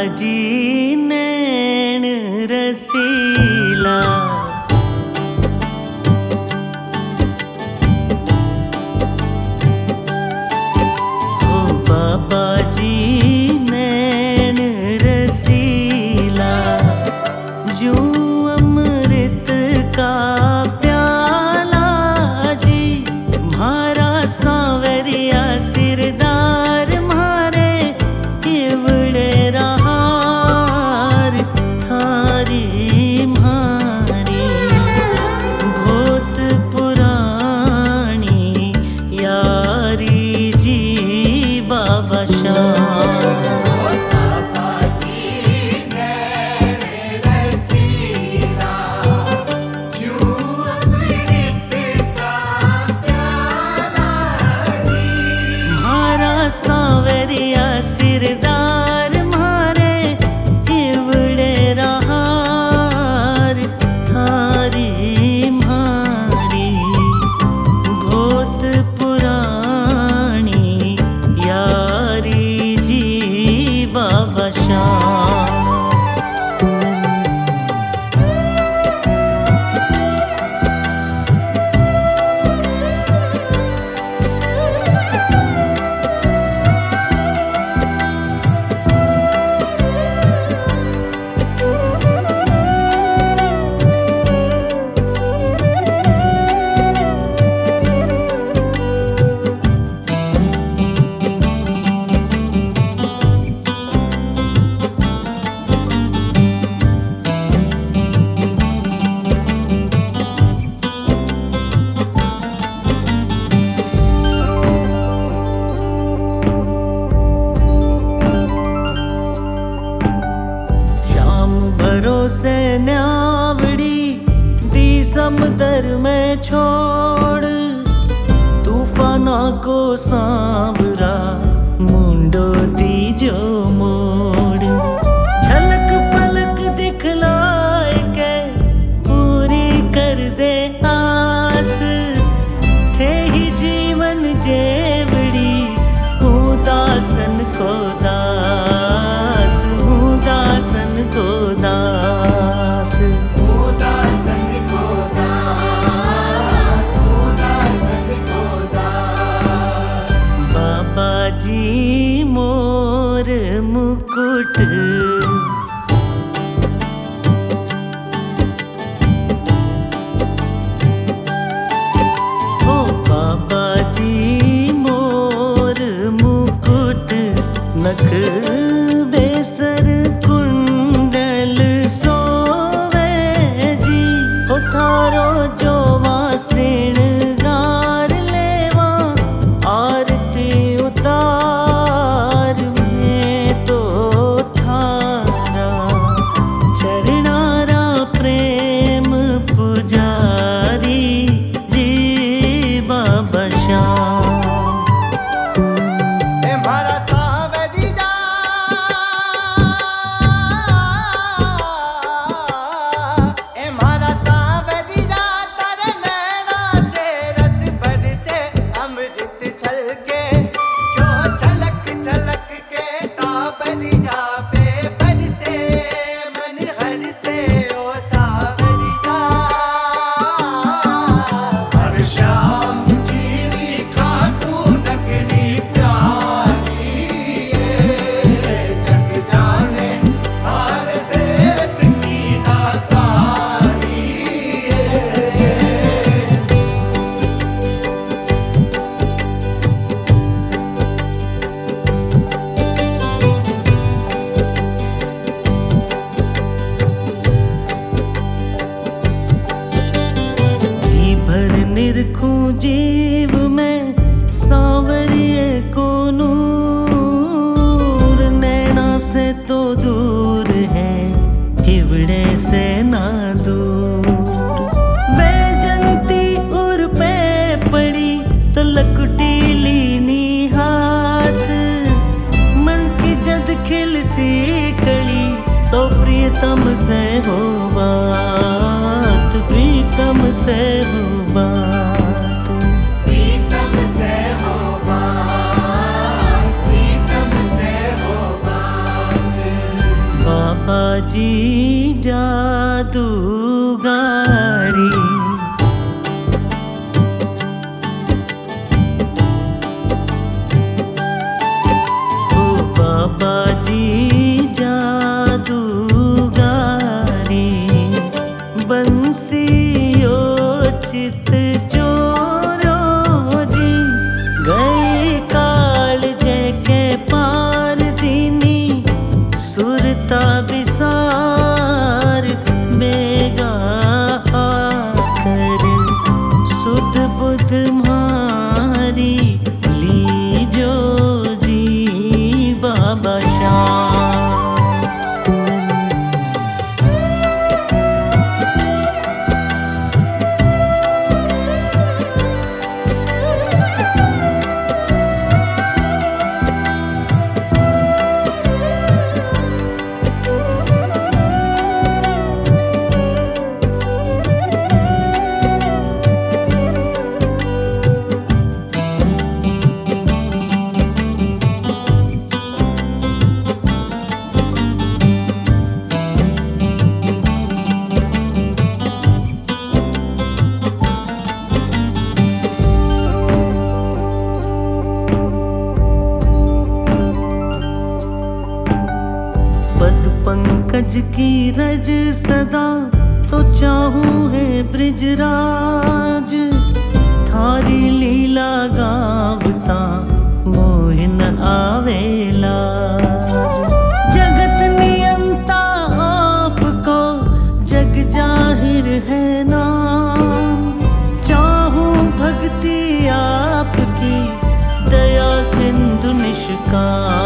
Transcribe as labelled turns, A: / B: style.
A: जी नैन रसीला। ओ बाबा जी नैन रसीला, यूं अमृत का प्याला जी। म्हारा सांवरिया सिरदार म्हारे केवड़े रहार थारी म्हारी बहुत पुरानी यारी जी बाबा शाह। सांवरिया सिरदार म्हारे केवड़े रहार थारी म्हारी बहुत पुरानी यारी जी बाबा शाह। भरोसे न्यावड़ी दी समंदर में छोड़, तूफाना को सांवरा मुंडो दी जो मोड़। झलक पलक दिखलाए के पूरी कर दे आस, थे ही जीवन जेवड़ी उदासन को दास, उदासन को दास, उदासन को दास, उदासन को दास। बाबा जी मोर मुकुट, ओ बाबा जी मोर मुकुट, नख बेसर कुंडल सोवे जी। ओ थारो जोवा श्रृंगार लेवा आरती उतार में तो थारा चरणारा प्रेम पुजारी जी बाबा शाह। निरखूं जीव में सांवरिए को नूर, नैना से तो दूर है हिवड़े से ना दूर। वे जनती उर पे पड़ी तो लकुटी लीनी हाथ, मन की जद खिल सी कड़ी तो प्रियतम से हो बात, प्रीतम से हो बात, प्रीतम से हो बात, प्रीतम से हो बात। जी जादूगारी। ओ बाबा जी जादूगारी, बंसियो चित चोरो जी, गए काल जैके पार दीनी, सुरता बिसार बेगा आकर, सुध बुध मारी लीजो जी बाबा श्याम। पंकज की रज सदा तो चाहूं है ब्रिजराज, थारी लीला गावता मोहिन आवेला। जगत नियंता आपको जग जाहिर है नाम, चाहूं भक्ति आपकी दया सिंधु निष्काम।